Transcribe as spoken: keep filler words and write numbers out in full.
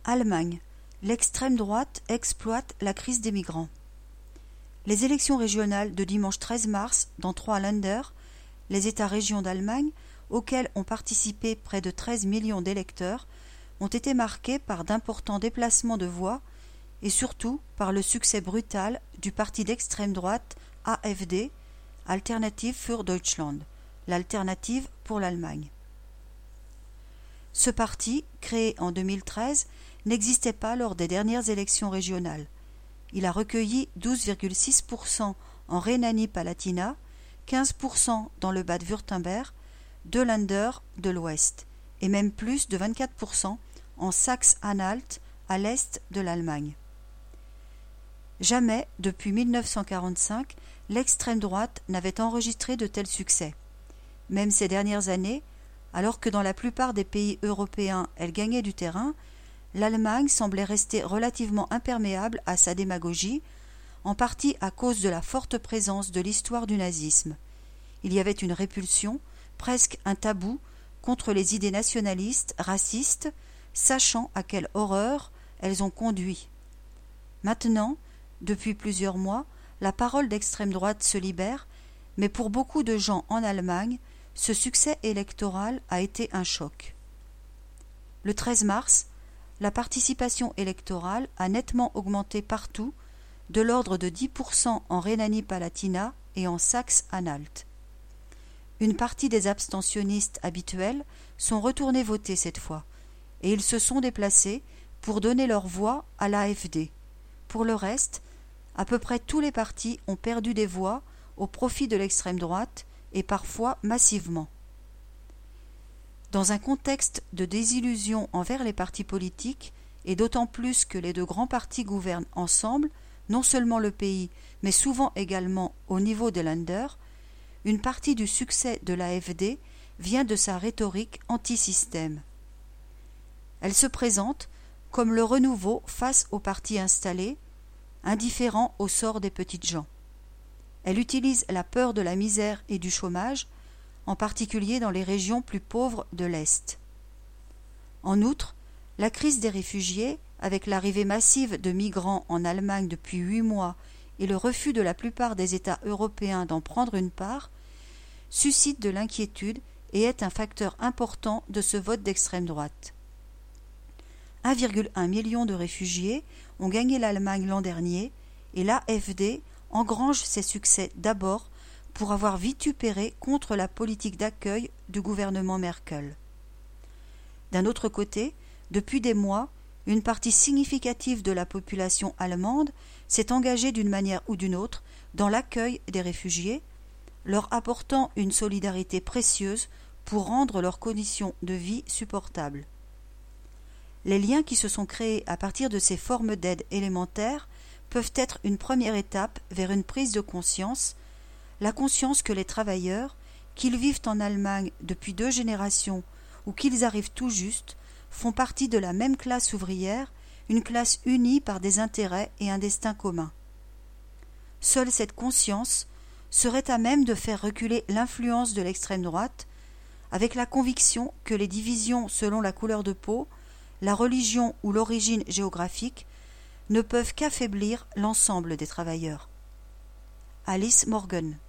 Allemagne. L'extrême droite exploite la crise des migrants. Les élections régionales de dimanche treize mars dans trois Länder, les États-régions d'Allemagne, auxquelles ont participé près de treize millions d'électeurs, ont été marquées par d'importants déplacements de voix et surtout par le succès brutal du parti d'extrême droite A F D, Alternative für Deutschland, l'alternative pour l'Allemagne. Ce parti, créé en deux mille treize, n'existait pas lors des dernières élections régionales. Il a recueilli douze virgule six pour cent en Rhénanie-Palatinat, quinze pour cent dans le Bade-Wurtemberg, deux Länder de l'Ouest, et même plus de vingt-quatre pour cent en Saxe-Anhalt, à l'est de l'Allemagne. Jamais, depuis mille neuf cent quarante-cinq, l'extrême droite n'avait enregistré de tels succès. Même ces dernières années, alors que dans la plupart des pays européens elle gagnait du terrain, l'Allemagne semblait rester relativement imperméable à sa démagogie, en partie à cause de la forte présence de l'histoire du nazisme. Il y avait une répulsion, presque un tabou, contre les idées nationalistes, racistes, sachant à quelle horreur elles ont conduit. Maintenant, depuis plusieurs mois, la parole d'extrême droite se libère, mais pour beaucoup de gens en Allemagne, ce succès électoral a été un choc. Le treize mars, la participation électorale a nettement augmenté partout, de l'ordre de dix pour cent en Rhénanie-Palatinat et en Saxe-Anhalt. Une partie des abstentionnistes habituels sont retournés voter cette fois, et ils se sont déplacés pour donner leur voix à l'A F D. Pour le reste, à peu près tous les partis ont perdu des voix au profit de l'extrême droite, et parfois massivement. Dans un contexte de désillusion envers les partis politiques, et d'autant plus que les deux grands partis gouvernent ensemble, non seulement le pays, mais souvent également au niveau des Länder, une partie du succès de l'A F D vient de sa rhétorique anti-système. Elle se présente comme le renouveau face aux partis installés, indifférents au sort des petites gens. Elle utilise la peur de la misère et du chômage, en particulier dans les régions plus pauvres de l'Est. En outre, la crise des réfugiés, avec l'arrivée massive de migrants en Allemagne depuis huit mois et le refus de la plupart des États européens d'en prendre une part, suscite de l'inquiétude et est un facteur important de ce vote d'extrême droite. un virgule un million de réfugiés ont gagné l'Allemagne l'an dernier et l'A F D engrange ses succès d'abord pour avoir vitupéré contre la politique d'accueil du gouvernement Merkel. D'un autre côté, depuis des mois, une partie significative de la population allemande s'est engagée d'une manière ou d'une autre dans l'accueil des réfugiés, leur apportant une solidarité précieuse pour rendre leurs conditions de vie supportables. Les liens qui se sont créés à partir de ces formes d'aide élémentaires peuvent être une première étape vers une prise de conscience, la conscience que les travailleurs, qu'ils vivent en Allemagne depuis deux générations ou qu'ils arrivent tout juste, font partie de la même classe ouvrière, une classe unie par des intérêts et un destin commun. Seule cette conscience serait à même de faire reculer l'influence de l'extrême droite, avec la conviction que les divisions selon la couleur de peau, la religion ou l'origine géographique ne peuvent qu'affaiblir l'ensemble des travailleurs. Alice Morgan.